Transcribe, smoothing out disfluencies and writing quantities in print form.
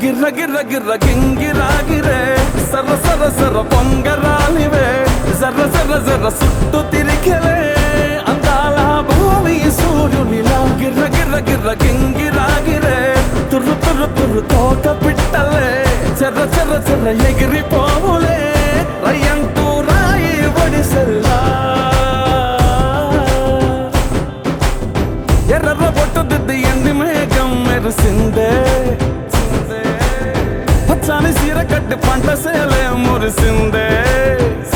గిర్ర గిర్ర గిర్ర గింగిరాగిరే సర్ర సర్ర సర్ర పొంగరాలివే జర్ర జర్ర జర్ర సుట్టు తిరిగలే అందాల భూమి సూర్యునిలా గిర్ర గిర్ర గిర్ర గింగిరాగిరే తుర్రు తుర్రు తుర్రు తోక పిట్టలే చెర్ర చెర్ర చెర్ర ఎగిరిపోవులే రయ్యంటూ రాయి ఒడిసెల్లా ఎర్ర బొట్టు దిద్ది ఎండి మేఘం మెరిసిందే పచ్చాని సీర కట్టి పంట సేలే మురిసిందే